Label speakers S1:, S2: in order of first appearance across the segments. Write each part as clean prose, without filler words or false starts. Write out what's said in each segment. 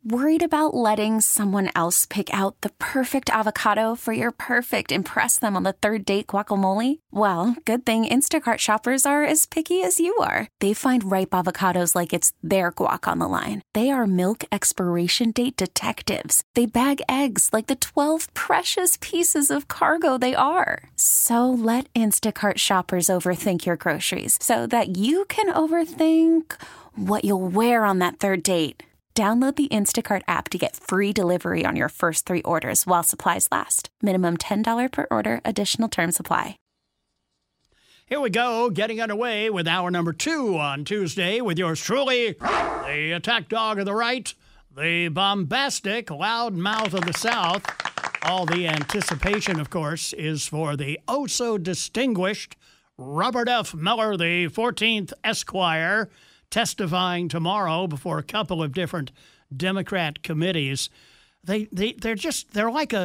S1: Worried about letting someone else pick out the perfect avocado for your perfect impress them on the third date guacamole? Well, good thing Instacart shoppers are as picky as you are. They find ripe avocados like it's their guac on the line. They are milk expiration date detectives. They bag eggs like the 12 precious pieces of cargo they are. So let Instacart shoppers overthink your groceries so that you can overthink what you'll wear on that third date. Download the Instacart app to get free delivery on your first 3 orders while supplies last. Minimum $10 per order. Additional terms apply.
S2: Here we go, getting underway with hour number 2 on Tuesday with yours truly, the attack dog of the right, the bombastic loud mouth of the South. All the anticipation, of course, is for the oh-so-distinguished Robert F. Mueller, the 14th Esquire, testifying tomorrow before a couple of different Democrat committees. They're like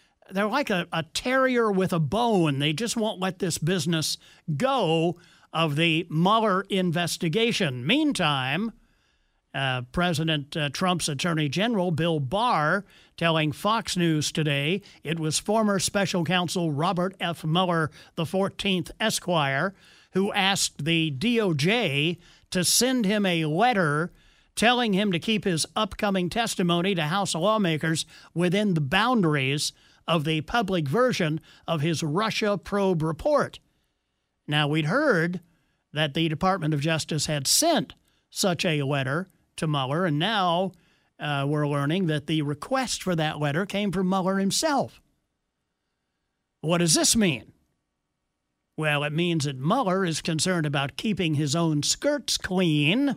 S2: a terrier with a bone. They just won't let this business go of the Mueller investigation. Meantime, President Trump's Attorney General Bill Barr telling Fox News today it was former special counsel Robert F. Mueller, the 14th Esquire, who asked the DOJ to send him a letter telling him to keep his upcoming testimony to House lawmakers within the boundaries of the public version of his Russia probe report. Now, we'd heard that the Department of Justice had sent such a letter to Mueller, and now we're learning that the request for that letter came from Mueller himself. What does this mean? Well, it means that Mueller is concerned about keeping his own skirts clean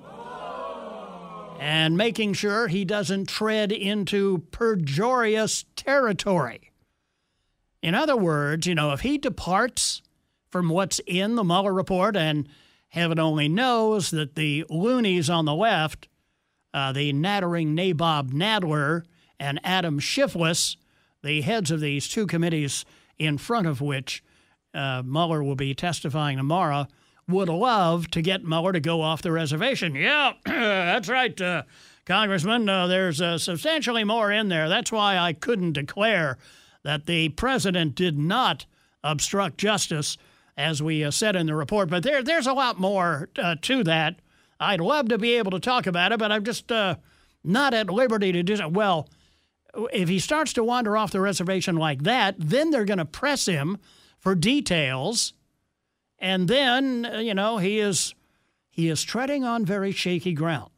S2: and making sure he doesn't tread into perjurious territory. In other words, if he departs from what's in the Mueller report, and heaven only knows that the loonies on the left, the nattering Nabob Nadler and Adam Schiff, the heads of these 2 committees in front of which Mueller will be testifying tomorrow, would love to get Mueller to go off the reservation. Yeah, that's right, Congressman. There's substantially more in there. That's why I couldn't declare that the president did not obstruct justice, as we said in the report. But there's a lot more to that. I'd love to be able to talk about it, but I'm just not at liberty to do so. Well, if he starts to wander off the reservation like that, then they're going to press him for details, and then, he is treading on very shaky ground.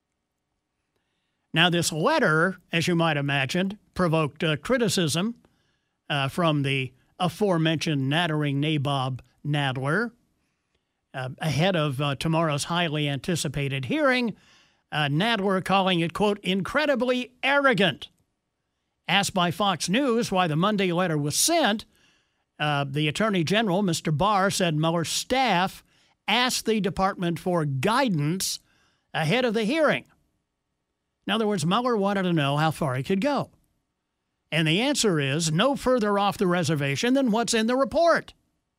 S2: Now, this letter, as you might imagine, provoked criticism from the aforementioned nattering Nabob Nadler. Ahead of tomorrow's highly anticipated hearing, Nadler calling it, quote, incredibly arrogant. Asked by Fox News why the Monday letter was sent, the Attorney General, Mr. Barr, said Mueller's staff asked the department for guidance ahead of the hearing. In other words, Mueller wanted to know how far he could go. And the answer is no further off the reservation than what's in the report.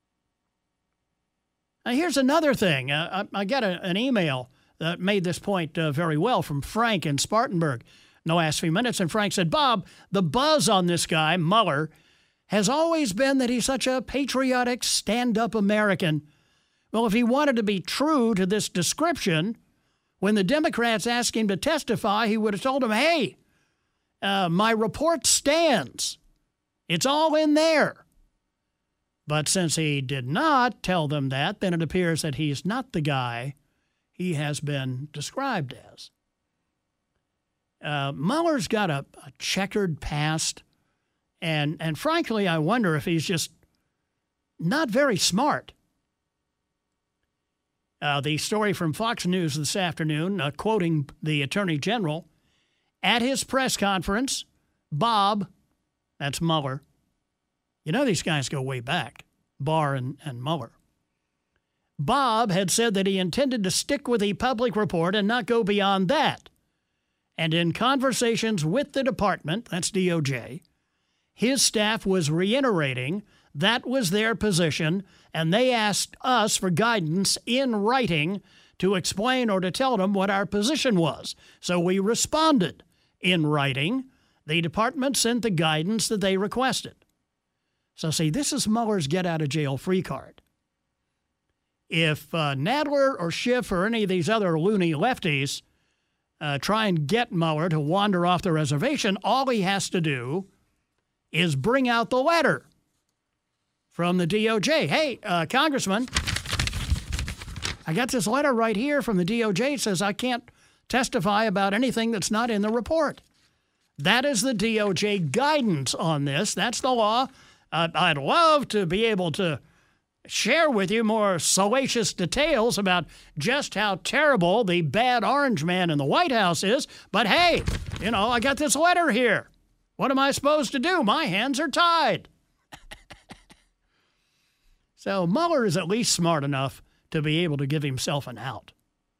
S2: Now, here's another thing. I got an email that made this point very well from Frank in Spartanburg in the last few minutes. And Frank said, Bob, the buzz on this guy, Mueller, has always been that he's such a patriotic, stand-up American. Well, if he wanted to be true to this description, when the Democrats asked him to testify, he would have told them, hey, my report stands. It's all in there. But since he did not tell them that, then it appears that he's not the guy he has been described as. Mueller's got a checkered past. And frankly, I wonder if he's just not very smart. The story from Fox News this afternoon, quoting the Attorney General, at his press conference, Bob, that's Mueller. These guys go way back, Barr and Mueller. Bob had said that he intended to stick with the public report and not go beyond that. And in conversations with the department, that's DOJ, his staff was reiterating that was their position, and they asked us for guidance in writing to explain or to tell them what our position was. So we responded in writing, the department sent the guidance that they requested. So, see, this is Mueller's get-out-of-jail-free card. If Nadler or Schiff or any of these other loony lefties try and get Mueller to wander off the reservation, all he has to do is bring out the letter from the DOJ. Hey, Congressman, I got this letter right here from the DOJ. It says I can't testify about anything that's not in the report. That is the DOJ guidance on this. That's the law. I'd love to be able to share with you more salacious details about just how terrible the bad orange man in the White House is. But hey, I got this letter here. What am I supposed to do? My hands are tied. So Mueller is at least smart enough to be able to give himself an out.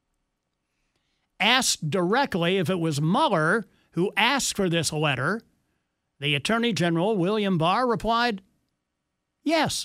S2: Asked directly if it was Mueller who asked for this letter, the Attorney General, William Barr, replied, yes.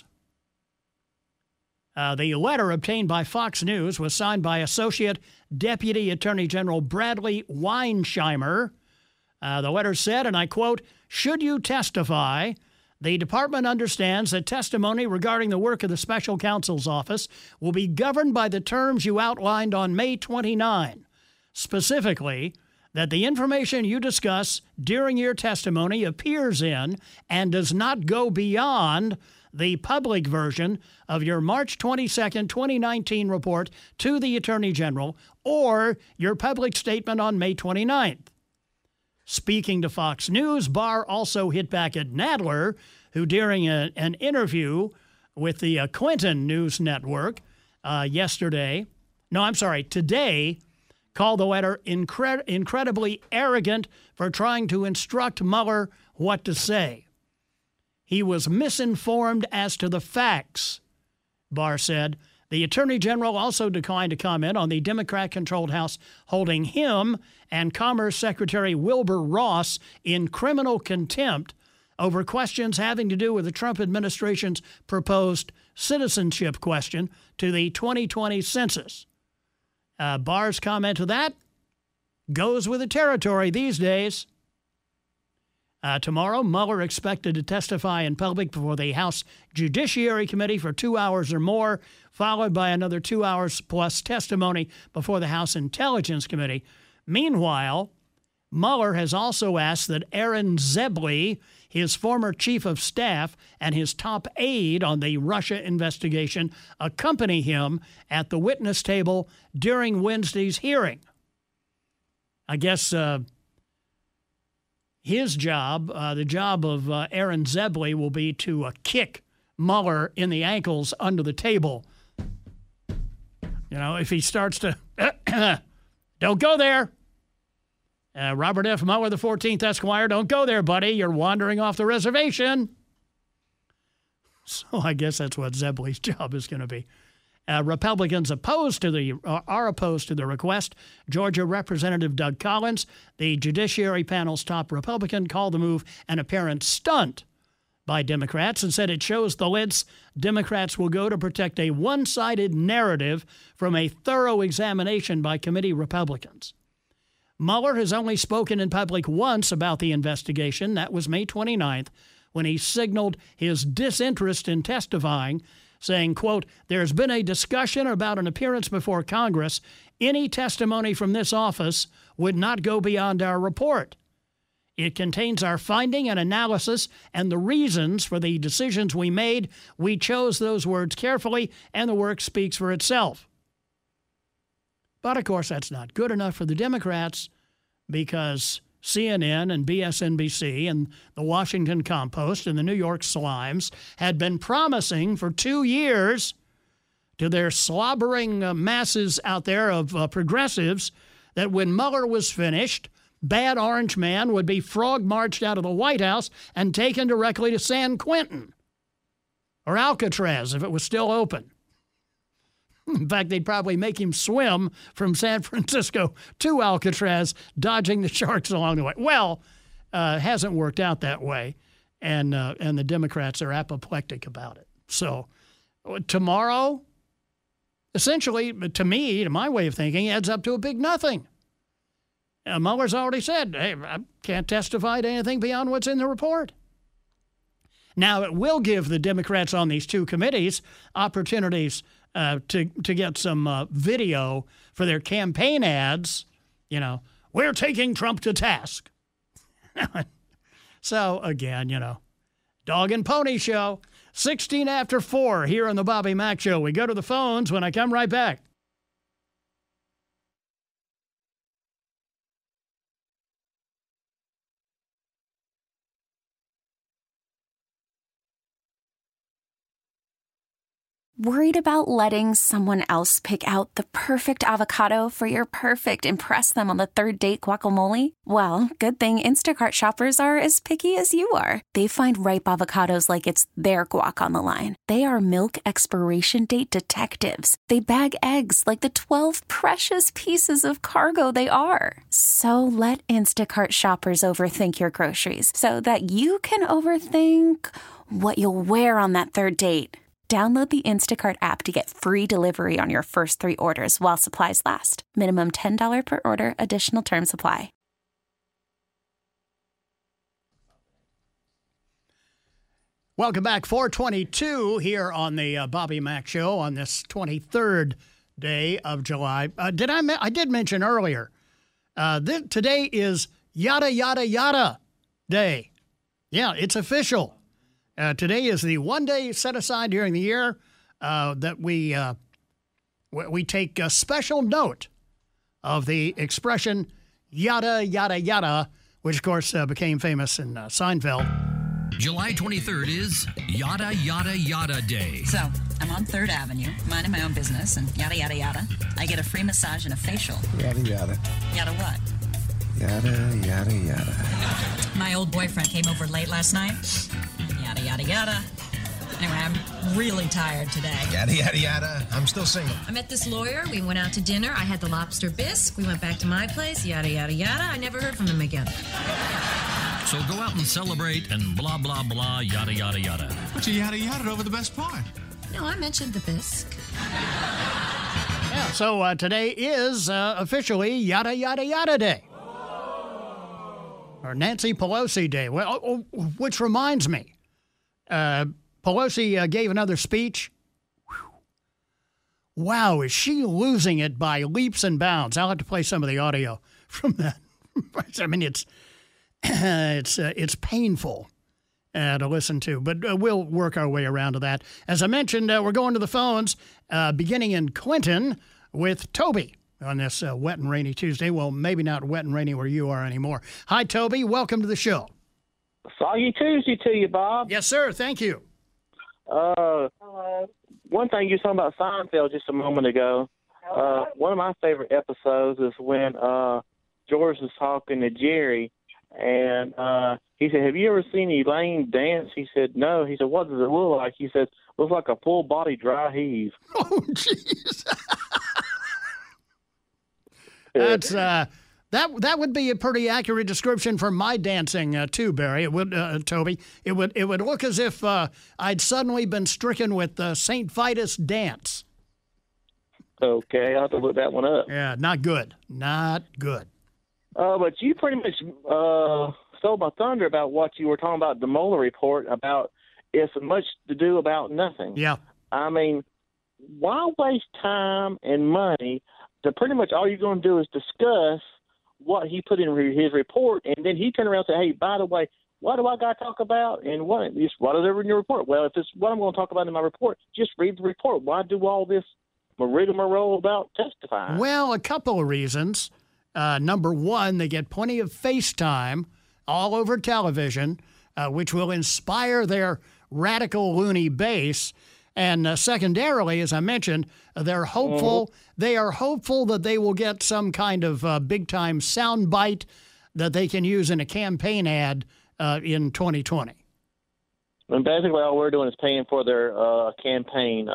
S2: The letter obtained by Fox News was signed by Associate Deputy Attorney General Bradley Weinsheimer. The letter said, and I quote, should you testify, the department understands that testimony regarding the work of the special counsel's office will be governed by the terms you outlined on May 29. Specifically, that the information you discuss during your testimony appears in and does not go beyond the public version of your March 22, 2019 report to the Attorney General or your public statement on May 29th. Speaking to Fox News, Barr also hit back at Nadler, who during an interview with the Clinton News Network today, called the letter incredibly arrogant for trying to instruct Mueller what to say. He was misinformed as to the facts, Barr said. The Attorney General also declined to comment on the Democrat-controlled House holding him and Commerce Secretary Wilbur Ross in criminal contempt over questions having to do with the Trump administration's proposed citizenship question to the 2020 census. Barr's comment to that goes with the territory these days. Tomorrow, Mueller expected to testify in public before the House Judiciary Committee for 2 hours or more, followed by another 2 hours plus testimony before the House Intelligence Committee. Meanwhile, Mueller has also asked that Aaron Zebley, his former chief of staff and his top aide on the Russia investigation, accompany him at the witness table during Wednesday's hearing. I guess his job, the job of Aaron Zebley, will be to kick Mueller in the ankles under the table. If he starts to, don't go there. Robert F. Mueller, the 14th Esquire, don't go there, buddy. You're wandering off the reservation. So I guess that's what Zebley's job is going to be. Republicans are opposed to the request. Georgia Representative Doug Collins, the Judiciary Panel's top Republican, called the move an apparent stunt by Democrats and said it shows the lengths Democrats will go to protect a one-sided narrative from a thorough examination by committee Republicans. Mueller has only spoken in public once about the investigation. That was May 29th, when he signaled his disinterest in testifying, saying, quote, there's been a discussion about an appearance before Congress. Any testimony from this office would not go beyond our report. It contains our finding and analysis and the reasons for the decisions we made. We chose those words carefully, and the work speaks for itself. But, of course, that's not good enough for the Democrats because CNN and BSNBC and the Washington Compost and the New York Slimes had been promising for 2 years to their slobbering masses out there of progressives that when Mueller was finished, bad orange man would be frog-marched out of the White House and taken directly to San Quentin or Alcatraz if it was still open. In fact, they'd probably make him swim from San Francisco to Alcatraz, dodging the sharks along the way. Well, it hasn't worked out that way, and the Democrats are apoplectic about it. So tomorrow, essentially, to me, to my way of thinking, adds up to a big nothing. Mueller's already said, hey, I can't testify to anything beyond what's in the report. Now, it will give the Democrats on these two committees opportunities to get some video for their campaign ads. You know, we're taking Trump to task. So, again, you know, dog and pony show. 16 after 4 here on the Bobby Mack Show. We go to the phones when I come right back.
S1: Worried about letting someone else pick out the perfect avocado for your perfect impress them on the third date guacamole? Well, good thing Instacart shoppers are as picky as you are. They find ripe avocados like it's their guac on the line. They are milk expiration date detectives. They bag eggs like the 12 precious pieces of cargo they are. So let Instacart shoppers overthink your groceries so that you can overthink what you'll wear on that third date. Download the Instacart app to get free delivery on your first 3 orders while supplies last. Minimum $10 per order. Additional terms apply.
S2: Welcome back. 422 here on the Bobby Mack Show on this 23rd day of July. I did mention earlier, today is Yada Yada Yada Day. Yeah, it's official. Today is the one day set aside during the year that we take a special note of the expression yada, yada, yada, which, of course, became famous in Seinfeld.
S3: July 23rd is Yada Yada Yada Day.
S4: So, I'm on 3rd Avenue, minding my own business, and yada, yada, yada. I get a free massage and a facial.
S5: Yada, yada.
S4: Yada what?
S5: Yada, yada, yada.
S4: My old boyfriend came over late last night. Yada, yada, yada. Anyway, I'm really tired today.
S5: Yada, yada, yada. I'm still single.
S6: I met this lawyer. We went out to dinner. I had the lobster bisque. We went back to my place. Yada, yada, yada. I never heard from him again.
S3: So go out and celebrate and blah, blah, blah, yada, yada, yada.
S5: But you yada, yada over the best part.
S6: No, I mentioned the bisque.
S2: Yeah, so today is officially Yada Yada Yada Day. Or Nancy Pelosi Day. Well, which reminds me, Pelosi gave another speech. Whew. Wow, is she losing it by leaps and bounds? I'll have to play some of the audio from that. I mean, it's painful to listen to, but we'll work our way around to that. As I mentioned, we're going to the phones, beginning in Clinton with Toby on this wet and rainy Tuesday. Well, maybe not wet and rainy where you are anymore. Hi, Toby. Welcome to the show.
S7: Soggy Tuesday to you, Bob.
S2: Yes, sir. Thank you.
S7: One thing you were talking about Seinfeld just a moment ago. One of my favorite episodes is when George was talking to Jerry, and he said, "Have you ever seen Elaine dance?" He said, "No." He said, "What does it look like?" He said, "Looks like a full body dry heave."
S2: Oh, jeez. That's that would be a pretty accurate description for my dancing too, Barry. It would, Toby. It would look as if I'd suddenly been stricken with St. Vitus dance.
S7: Okay, I'll have to look that one up.
S2: Yeah, not good. Not good.
S7: But you pretty much stole my thunder about what you were talking about, the Mueller report, about it's much to do about nothing.
S2: Yeah.
S7: I mean, why waste time and money to pretty much all you're going to do is discuss what he put in his report, and then he turned around and said, "Hey, by the way, what do I got to talk about? And what is ever in your report?" Well, if it's what I'm going to talk about in my report, just read the report. Why do all this rigmarole about testifying?
S2: Well, a couple of reasons. Number one, they get plenty of FaceTime all over television, which will inspire their radical loony base. And secondarily, as I mentioned, they're hopeful. They are hopeful that they will get some kind of big-time soundbite that they can use in a campaign ad in 2020.
S7: And basically, all we're doing is paying for their campaign.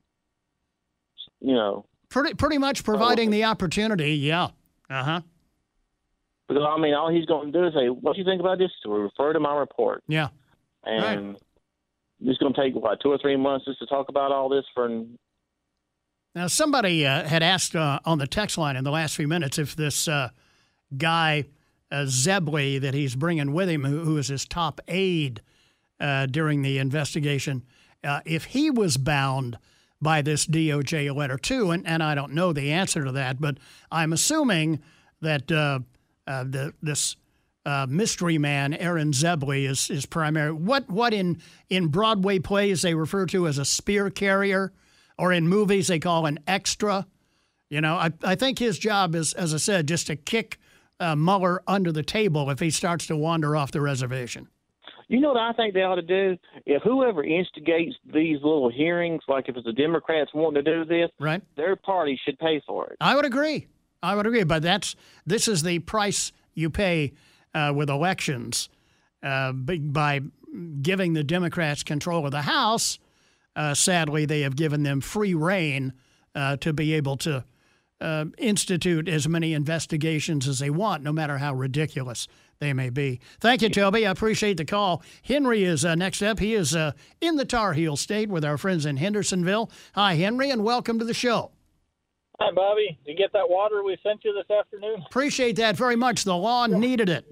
S2: Pretty much providing the opportunity. Yeah. Uh-huh.
S7: Because, I mean, all he's going to do is say, "What do you think about this?" So we refer to my report.
S2: Yeah.
S7: And it's going to take, 2 or 3 months just to talk about all this for...
S2: Now, somebody had asked on the text line in the last few minutes if this guy Zebley that he's bringing with him, who is his top aide during the investigation, if he was bound by this DOJ letter too, and I don't know the answer to that, but I'm assuming that this mystery man, Aaron Zebley, is primary. What in Broadway plays they refer to as a spear carrier, or in movies they call an extra. You know, I think his job is, as I said, just to kick Mueller under the table if he starts to wander off the reservation.
S7: You know what I think they ought to do? If whoever instigates these little hearings, like if it's the Democrats wanting to do this,
S2: right,
S7: their party should pay for it.
S2: I would agree. But this is the price you pay with elections by giving the Democrats control of the House. Sadly, they have given them free rein to be able to institute as many investigations as they want, no matter how ridiculous they may be. Thank you, Toby. I appreciate the call. Henry is next up. He is in the Tar Heel State with our friends in Hendersonville. Hi, Henry, and welcome to the show.
S8: Hi, Bobby. Did you get that water we sent you this afternoon?
S2: Appreciate that very much. The lawn needed it.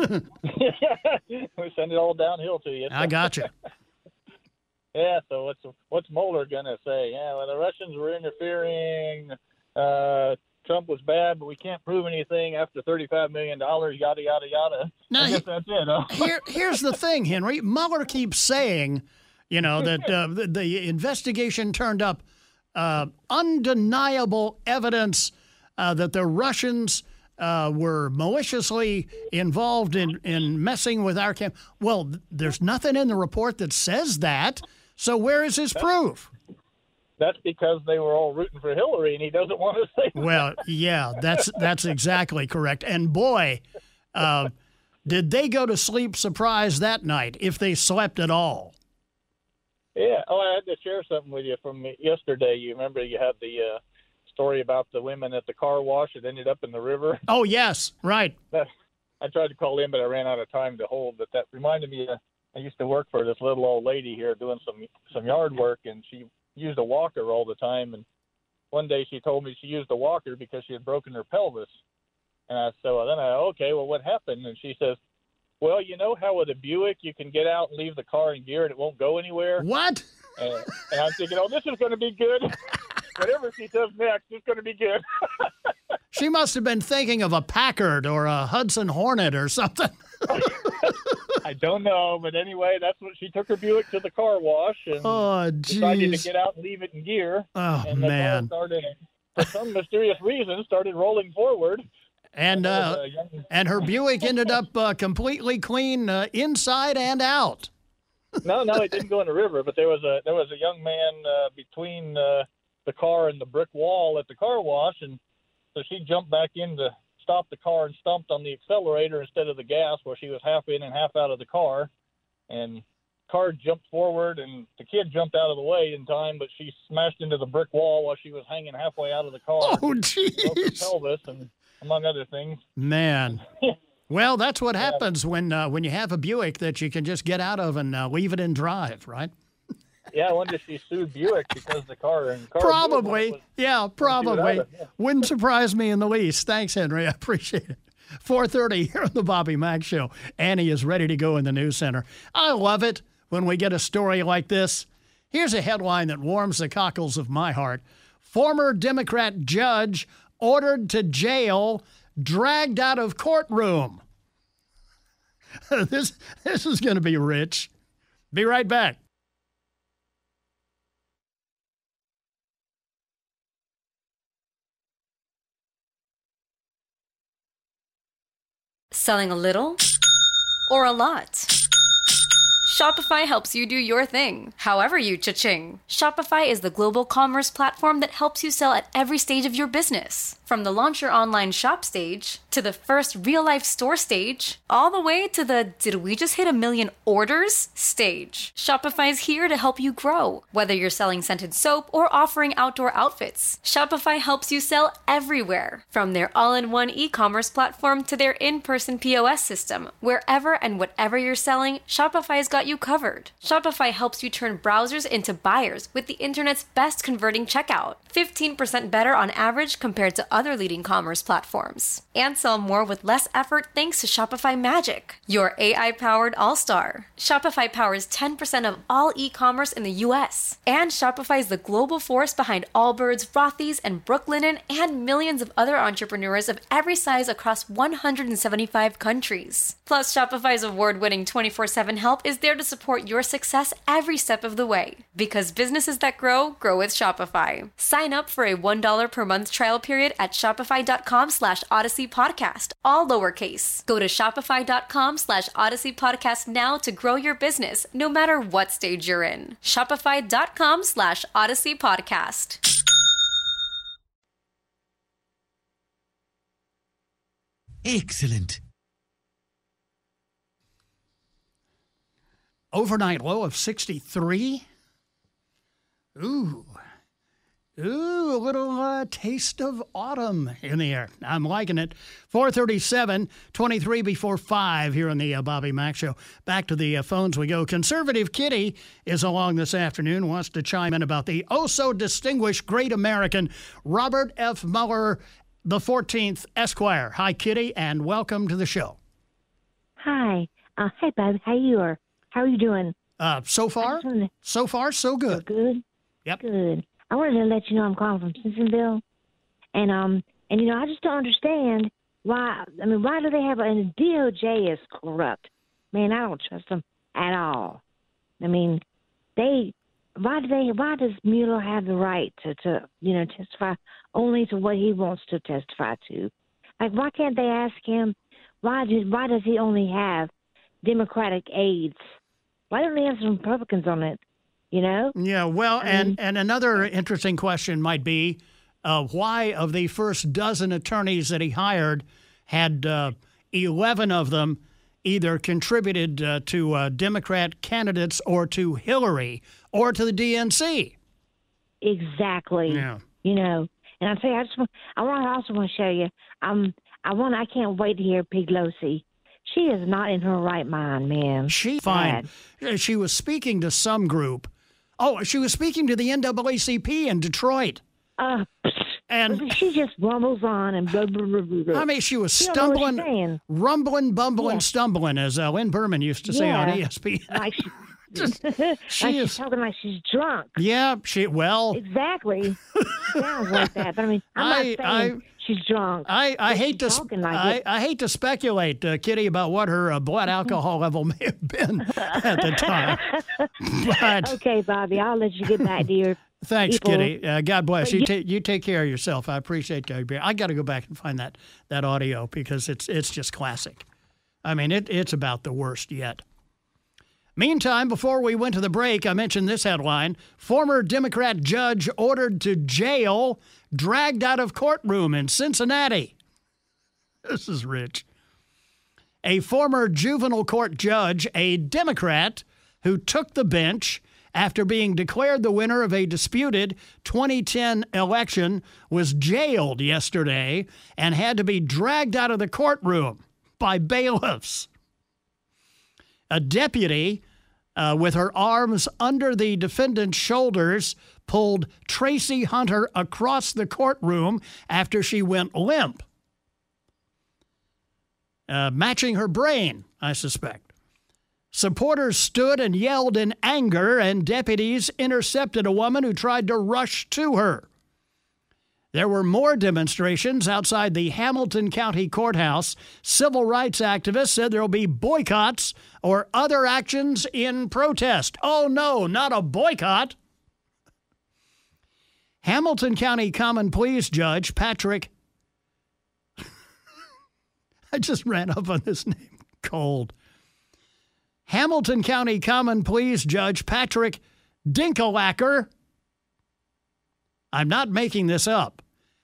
S8: We send it all downhill to you.
S2: I got you.
S8: Yeah, so what's Mueller going to say? Yeah, well, the Russians were interfering. Trump was bad, but we can't prove anything after $35 million, yada, yada, yada.
S2: Now,
S8: I guess that's it, huh?
S2: Here's the thing, Henry. Mueller keeps saying, that the investigation turned up undeniable evidence that the Russians were maliciously involved in messing with our camp. Well, there's nothing in the report that says that. So where is his proof?
S8: That's because they were all rooting for Hillary, and he doesn't want to say that.
S2: Well, yeah, that's exactly correct. And boy, did they go to sleep surprised that night, if they slept at all.
S8: Yeah. Oh, I had to share something with you from yesterday. You remember you had the story about the women at the car wash that ended up in the river?
S2: Oh, yes, right.
S8: I tried to call in, but I ran out of time to hold. But that reminded me, I used to work for this little old lady here doing some yard work, and she used a walker all the time. And one day she told me she used a walker because she had broken her pelvis. And okay, well, what happened? And she says, well, you know how with a Buick you can get out and leave the car in gear and it won't go anywhere?
S2: What?
S8: And I'm thinking, this is going to be good. Whatever she does next is going to be good.
S2: She must have been thinking of a Packard or a Hudson Hornet or something.
S8: I don't know, but anyway, that's what she took her Buick to the car wash and decided to get out and leave it in gear.
S2: Oh,
S8: and the
S2: man.
S8: car started, for some mysterious reason, started rolling forward.
S2: And her Buick ended up completely clean inside and out.
S8: No, it didn't go in the river, but there was a young man between the car and the brick wall at the car wash, and so she jumped back in to stop the car and stomped on the accelerator instead of the gas, where she was half in and half out of the car, and car jumped forward, and the kid jumped out of the way in time, but she smashed into the brick wall while she was hanging halfway out of the car.
S2: Oh, jeez.
S8: Broke her pelvis, and among other things.
S2: Man. Well, that's what happens when you have a Buick that you can just get out of and leave it in drive, right?
S8: Yeah, I wonder if she sued Buick because the car
S2: probably. Probably. Wouldn't surprise me in the least. Thanks, Henry. I appreciate it. 4:30 here on the Bobby Mack Show. Annie is ready to go in the news center. I love it when we get a story like this. Here's a headline that warms the cockles of my heart. Former Democrat judge ordered to jail, dragged out of courtroom. This is going to be rich. Be right back.
S9: Selling a little or a lot? Shopify helps you do your thing, however you cha-ching. Shopify is the global commerce platform that helps you sell at every stage of your business. From the launch your online shop stage, to the first real-life store stage, all the way to the did we just hit 1 million orders stage. Shopify's here to help you grow. Whether you're selling scented soap or offering outdoor outfits, Shopify helps you sell everywhere. From their all-in-one e-commerce platform to their in-person POS system, wherever and whatever you're selling, Shopify's got you covered. Shopify helps you turn browsers into buyers with the internet's best converting checkout. 15% better on average compared to other leading commerce platforms. And sell more with less effort thanks to Shopify Magic, your AI-powered all-star. Shopify powers 10% of all e-commerce in the U.S. And Shopify is the global force behind Allbirds, Rothy's, and Brooklinen, and millions of other entrepreneurs of every size across 175 countries. Plus, Shopify's award-winning 24/7 help is there to support your success every step of the way. Because businesses that grow with Shopify. Sign up for a $1 per month trial period at shopify.com/Odyssey Podcast, all lowercase. Go to shopify.com/Odyssey Podcast now to grow your business, no matter what stage you're in. Shopify.com/Odyssey Podcast.
S5: Excellent.
S2: Overnight low of 63. Ooh, a little taste of autumn in the air. I'm liking it. 4:37, 23 before 5 here on the Bobby Mack Show. Back to the phones we go. Conservative Kitty is along this afternoon, wants to chime in about the oh-so-distinguished great American Robert F. Mueller the 14th, Esquire. Hi, Kitty, and welcome to the show.
S10: Hi. Hey, Bob. How are you doing?
S2: So far, so good.
S10: So good?
S2: Yep.
S10: Good. I wanted to let you know I'm calling from Simpsonville. And I just don't understand why do they have, and the DOJ is corrupt. Man, I don't trust them at all. I mean, why does Mueller have the right to testify only to what he wants to testify to? Like, why can't they ask him, why does he only have Democratic aides? Why don't they have some Republicans on it?
S2: Yeah, well, and another interesting question might be, why of the first dozen attorneys that he hired had 11 of them either contributed to Democrat candidates or to Hillary or to the DNC?
S10: Exactly.
S2: Yeah.
S10: And I'll tell you, I also want to show you, I can't wait to hear Pelosi. She is not in her right mind, man.
S2: She's fine. She was speaking to some group. Oh, she was speaking to the NAACP in Detroit. And
S10: she just rumbles on and blah, blah, blah, blah.
S2: I mean, she was stumbling, rumbling, bumbling, stumbling, as Lynn Berman used to say on ESPN.
S10: Like she's talking like she's drunk.
S2: Yeah,
S10: exactly. Sounds like that. But I'm not saying she's drunk.
S2: I hate to speculate, Kitty, about what her blood alcohol level may have been at the time. But,
S10: okay, Bobby, I'll let you get back to your
S2: thanks,
S10: people.
S2: Kitty. God bless you. You take care of yourself. I appreciate you. I got to go back and find that audio because it's just classic. I mean, it's about the worst yet. Meantime, before we went to the break, I mentioned this headline. Former Democrat judge ordered to jail, dragged out of courtroom in Cincinnati. This is rich. A former juvenile court judge, a Democrat, who took the bench after being declared the winner of a disputed 2010 election, was jailed yesterday and had to be dragged out of the courtroom by bailiffs. A deputy, with her arms under the defendant's shoulders, pulled Tracy Hunter across the courtroom after she went limp. Matching her brain, I suspect. Supporters stood and yelled in anger, and deputies intercepted a woman who tried to rush to her. There were more demonstrations outside the Hamilton County Courthouse. Civil rights activists said there will be boycotts or other actions in protest. Oh, no, not a boycott. Hamilton County Common Pleas Judge Patrick... I just ran up on this name cold. Hamilton County Common Pleas Judge Patrick Dinkelacker. I'm not making this up.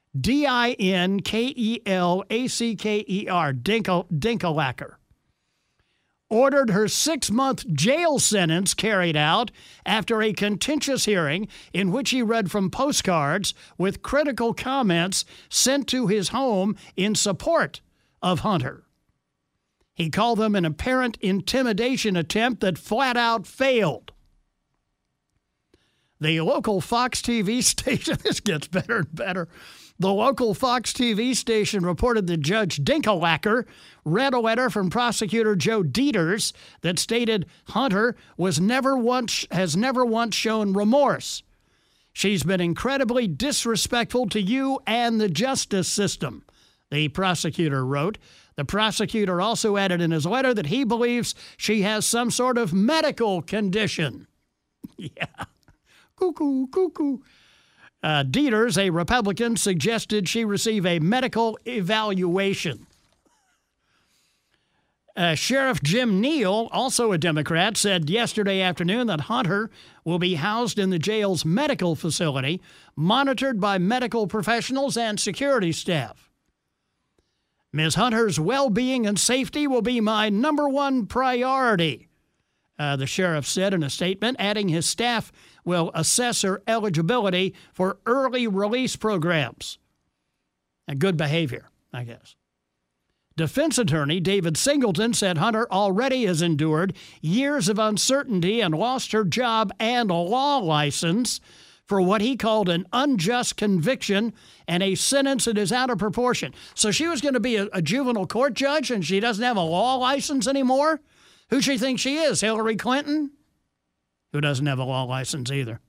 S2: Dinkelacker. Dinkelacker. Ordered her 6-month jail sentence carried out after a contentious hearing in which he read from postcards with critical comments sent to his home in support of Hunter. He called them an apparent intimidation attempt that flat out failed. The local Fox TV station, this gets better and better. The local Fox TV station reported that Judge Dinkelwacker read a letter from prosecutor Joe Dieters that stated Hunter has never once shown remorse. She's been incredibly disrespectful to you and the justice system, the prosecutor wrote. The prosecutor also added in his letter that he believes she has some sort of medical condition. Yeah. Cuckoo, cuckoo. Dieters, a Republican, suggested she receive a medical evaluation. Sheriff Jim Neal, also a Democrat, said yesterday afternoon that Hunter will be housed in the jail's medical facility, monitored by medical professionals and security staff. Ms. Hunter's well-being and safety will be my number one priority, the sheriff said in a statement, adding his staff will assess her eligibility for early release programs. And good behavior, I guess. Defense attorney David Singleton said Hunter already has endured years of uncertainty and lost her job and a law license for what he called an unjust conviction and a sentence that is out of proportion. So she was going to be a juvenile court judge and she doesn't have a law license anymore? Who she thinks she is, Hillary Clinton? Who doesn't have a law license either.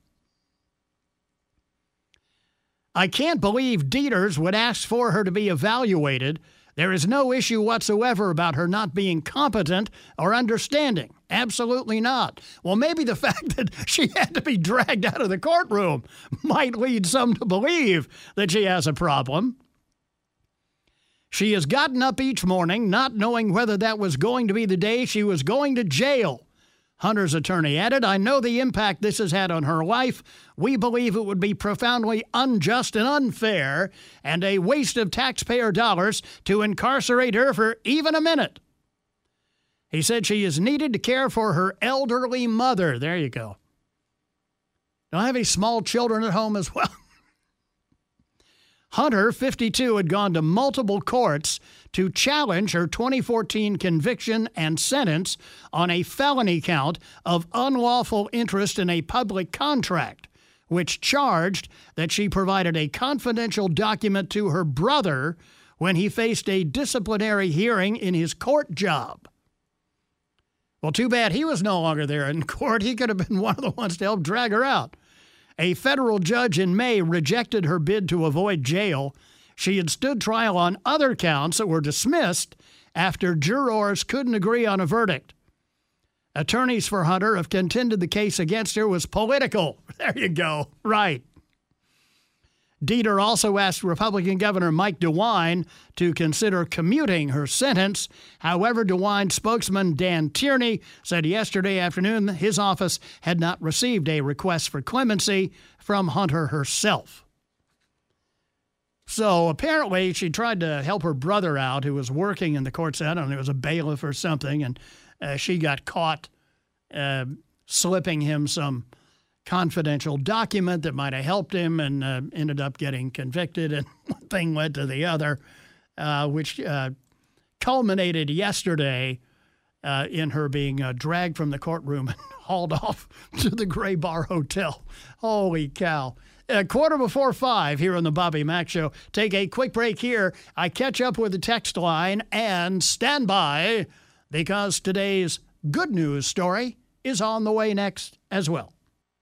S2: I can't believe Dieters would ask for her to be evaluated. There is no issue whatsoever about her not being competent or understanding. Absolutely not. Well, maybe the fact that she had to be dragged out of the courtroom might lead some to believe that she has a problem. She has gotten up each morning not knowing whether that was going to be the day she was going to jail. Hunter's attorney added, I know the impact this has had on her life. We believe it would be profoundly unjust and unfair and a waste of taxpayer dollars to incarcerate her for even a minute. He said she is needed to care for her elderly mother. There you go. Don't have any small children at home as well. Hunter, 52, had gone to multiple courts to challenge her 2014 conviction and sentence on a felony count of unlawful interest in a public contract, which charged that she provided a confidential document to her brother when he faced a disciplinary hearing in his court job. Well, too bad he was no longer there in court. He could have been one of the ones to help drag her out. A federal judge in May rejected her bid to avoid jail. She had stood trial on other counts that were dismissed after jurors couldn't agree on a verdict. Attorneys for Hunter have contended the case against her was political. There you go. Right. Dieter also asked Republican Governor Mike DeWine to consider commuting her sentence. However, DeWine spokesman Dan Tierney said yesterday afternoon his office had not received a request for clemency from Hunter herself. So apparently she tried to help her brother out who was working in the courts. I don't know, it was a bailiff or something, and she got caught slipping him some confidential document that might have helped him and ended up getting convicted, and one thing led to the other, which culminated yesterday in her being dragged from the courtroom and hauled off to the Gray Bar Hotel. Holy cow. 5:15 here on the Bobby Mack Show. Take a quick break here. I catch up with the text line and stand by because today's good news story is on the way next as well.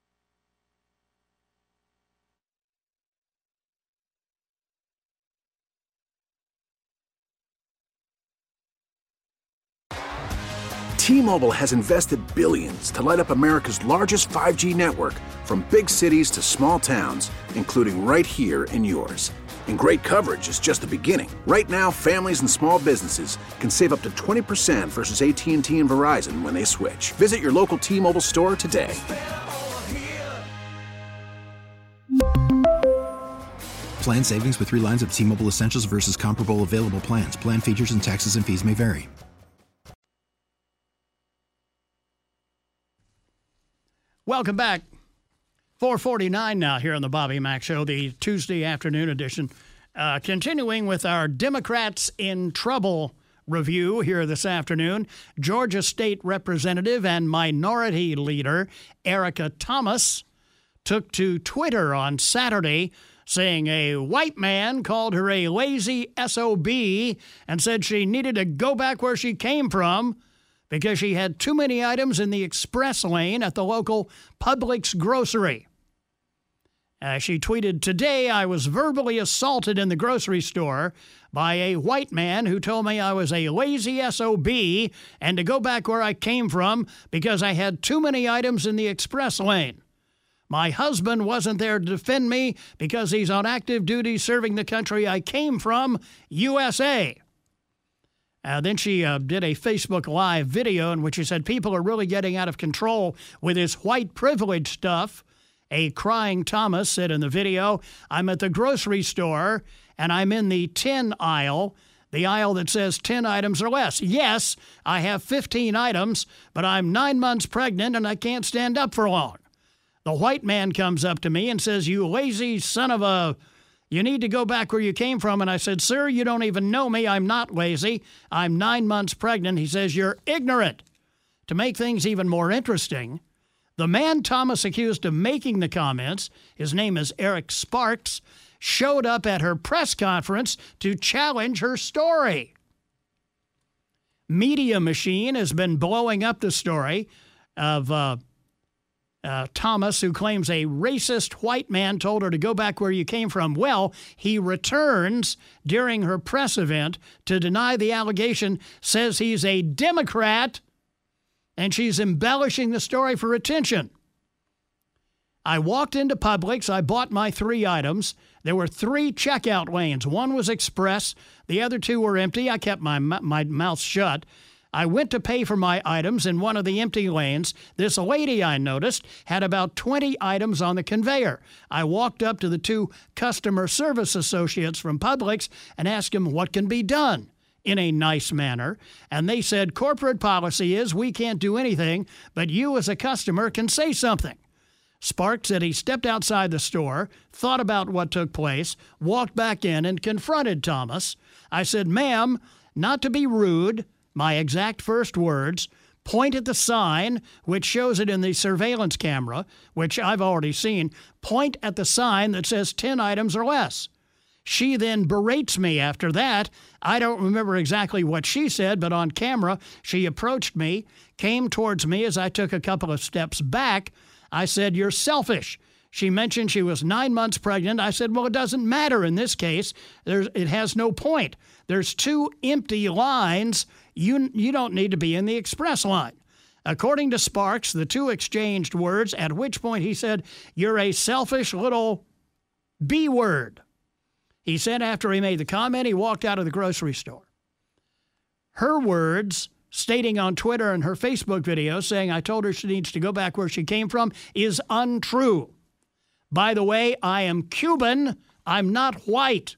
S11: T-Mobile has invested billions to light up America's largest 5G network, from big cities to small towns, including right here in yours. And great coverage is just the beginning. Right now, families and small businesses can save up to 20% versus AT&T and Verizon when they switch. Visit your local T-Mobile store today.
S12: Plan savings with 3 lines of T-Mobile Essentials versus comparable available plans. Plan features and taxes and fees may vary.
S2: Welcome back. 4:49 now here on the Bobby Mack Show, the Tuesday afternoon edition. Continuing with our Democrats in Trouble review here this afternoon, Georgia State Representative and Minority Leader Erica Thomas took to Twitter on Saturday saying a white man called her a lazy SOB and said she needed to go back where she came from because she had too many items in the express lane at the local Publix grocery. She tweeted, "Today I was verbally assaulted in the grocery store by a white man who told me I was a lazy SOB and to go back where I came from because I had too many items in the express lane. My husband wasn't there to defend me because he's on active duty serving the country I came from, USA." Then she did a Facebook Live video in which she said people are really getting out of control with this white privilege stuff. A crying Thomas said in the video, "I'm at the grocery store and I'm in the 10 aisle, the aisle that says 10 items or less. Yes, I have 15 items, but I'm 9 months pregnant and I can't stand up for long. The white man comes up to me and says, 'You lazy son of a... You need to go back where you came from.' And I said, 'Sir, you don't even know me. I'm not lazy. I'm 9 months pregnant.' He says, 'You're ignorant.' To make things even more interesting, the man Thomas accused of making the comments, his name is Eric Sparks, showed up at her press conference to challenge her story. Media Machine has been blowing up the story of Thomas, who claims a racist white man told her to go back where you came from. Well, he returns during her press event to deny the allegation, says he's a Democrat, and she's embellishing the story for attention. I walked into Publix. I bought my 3 items. There were 3 checkout lanes. One was express. The other 2 were empty. I kept my mouth shut. I went to pay for my items in one of the empty lanes. This lady I noticed had about 20 items on the conveyor. I walked up to the 2 customer service associates from Publix and asked them what can be done in a nice manner. And they said, corporate policy is we can't do anything, but you as a customer can say something. Sparks said he stepped outside the store, thought about what took place, walked back in and confronted Thomas. I said, "Ma'am, not to be rude," my exact first words, "point at the sign, which shows it in the surveillance camera, which I've already seen. Point at the sign that says 10 items or less." She then berates me after that. I don't remember exactly what she said, but on camera, she approached me, came towards me as I took a couple of steps back. I said, "You're selfish." She mentioned she was 9 months pregnant. I said, "Well, it doesn't matter in this case. It has no point. There's 2 empty lines. You don't need to be in the express line." According to Sparks, the 2 exchanged words, at which point he said, "You're a selfish little B word." He said after he made the comment, he walked out of the grocery store. Her words, stating on Twitter and her Facebook video, saying I told her she needs to go back where she came from, is untrue. By the way, I am Cuban. I'm not white.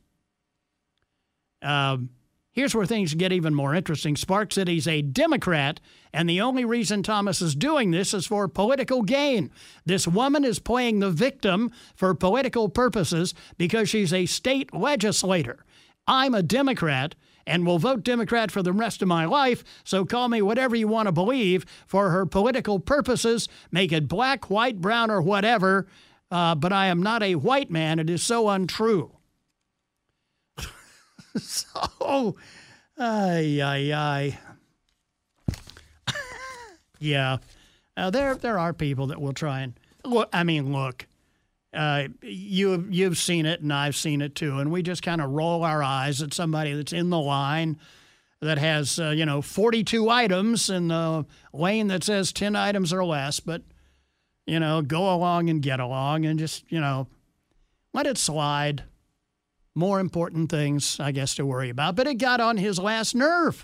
S2: Here's where things get even more interesting. Sparks said he's a Democrat, and the only reason Thomas is doing this is for political gain. This woman is playing the victim for political purposes because she's a state legislator. I'm a Democrat and will vote Democrat for the rest of my life, so call me whatever you want to believe for her political purposes. Make it black, white, brown, or whatever, but I am not a white man. It is so untrue. So, yeah, there are people that will try and look. I mean, look, you've seen it and I've seen it too, and we just kind of roll our eyes at somebody that's in the line that has 42 items in the lane that says 10 items or less, but go along and get along and just let it slide. More important things, I guess, to worry about. But it got on his last nerve.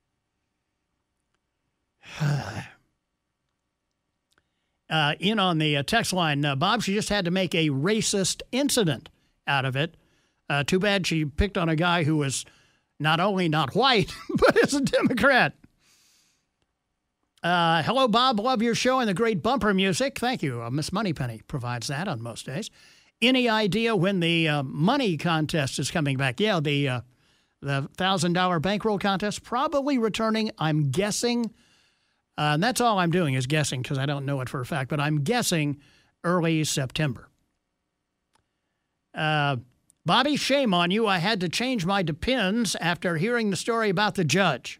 S2: In on the text line, Bob, she just had to make a racist incident out of it. Too bad she picked on a guy who was not only not white, but is a Democrat. Hello, Bob. Love your show and the great bumper music. Thank you. Miss Moneypenny provides that on most days. Any idea when the money contest is coming back? Yeah, the $1,000 bankroll contest probably returning, I'm guessing. And that's all I'm doing is guessing because I don't know it for a fact. But I'm guessing early September. Bobby, shame on you. I had to change my Depends after hearing the story about the judge.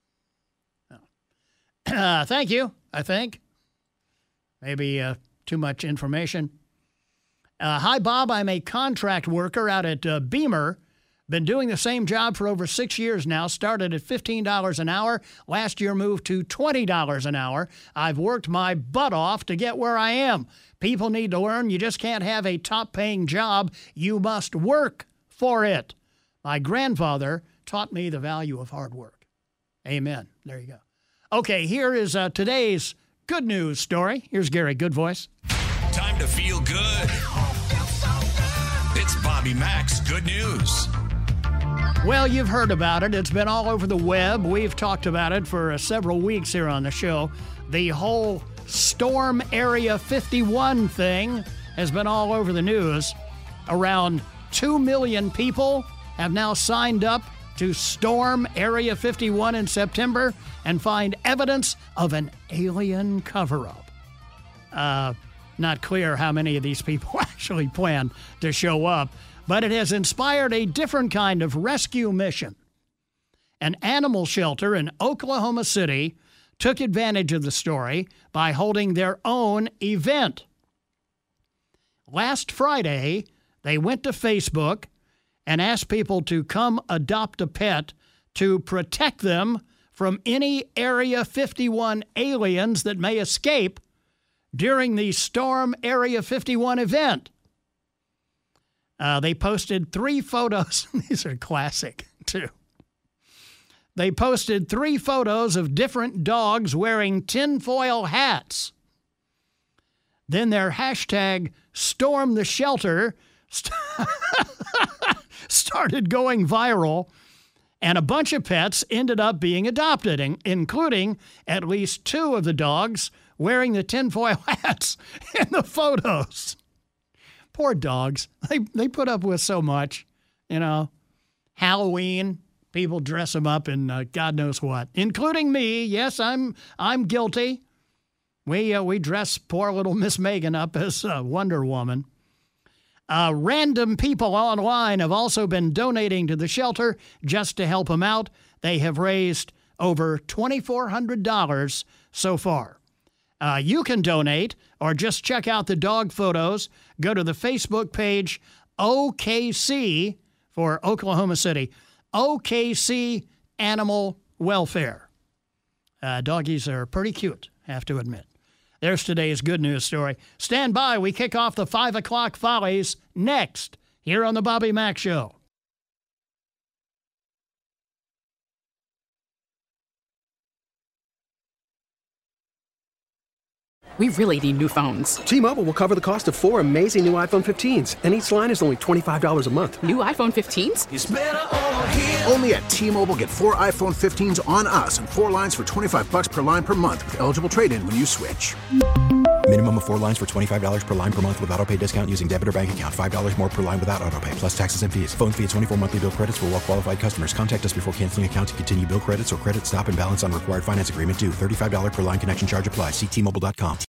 S2: Thank you, I think. Maybe too much information. Hi, Bob. I'm a contract worker out at Beamer. Been doing the same job for over 6 years now. Started at $15 an hour. Last year moved to $20 an hour. I've worked my butt off to get where I am. People need to learn you just can't have a top-paying job. You must work for it. My grandfather taught me the value of hard work. Amen. There you go. Okay, here is today's good news story. Here's Gary Goodvoice.
S13: Time to feel good. It's Bobby Mack's Good News.
S2: Well, you've heard about it. It's been all over the web. We've talked about it for several weeks here on the show. The whole Storm Area 51 thing has been all over the news. Around 2 million people have now signed up to storm Area 51 in September and find evidence of an alien cover-up. Not clear how many of these people actually plan to show up, but it has inspired a different kind of rescue mission. An animal shelter in Oklahoma City took advantage of the story by holding their own event. Last Friday, they went to Facebook and asked people to come adopt a pet to protect them from any Area 51 aliens that may escape during the Storm Area 51 event. They posted 3 photos. These are classic, too. They posted 3 photos of different dogs wearing tinfoil hats. Then their hashtag #StormTheShelter started going viral, and a bunch of pets ended up being adopted, including at least 2 of the dogs wearing the tinfoil hats in the photos. Poor dogs. They put up with so much, you know. Halloween, people dress them up in God knows what, including me. Yes, I'm guilty. We dress poor little Miss Megan up as Wonder Woman. Random people online have also been donating to the shelter just to help them out. They have raised over $2,400 so far. You can donate or just check out the dog photos. Go to the Facebook page OKC for Oklahoma City. OKC Animal Welfare. Doggies are pretty cute, have to admit. There's today's good news story. Stand by. We kick off the 5 o'clock Follies next here on the Bobby Mack Show.
S14: We really need new phones.
S15: T-Mobile will cover the cost of 4 amazing new iPhone 15s, and each line is only $25 a month.
S14: New iPhone 15s?
S11: It's better over here. Only at T-Mobile, get 4 iPhone 15s on us and 4 lines for $25 per line per month with eligible trade-in when you switch.
S12: Minimum of 4 lines for $25 per line per month with autopay discount using debit or bank account. $5 more per line without autopay, plus taxes and fees. Phone fee at 24 monthly bill credits for well-qualified customers. Contact us before canceling account to continue bill credits or credit stop and balance on required finance agreement due. $35 per line connection charge applies. See T-Mobile.com.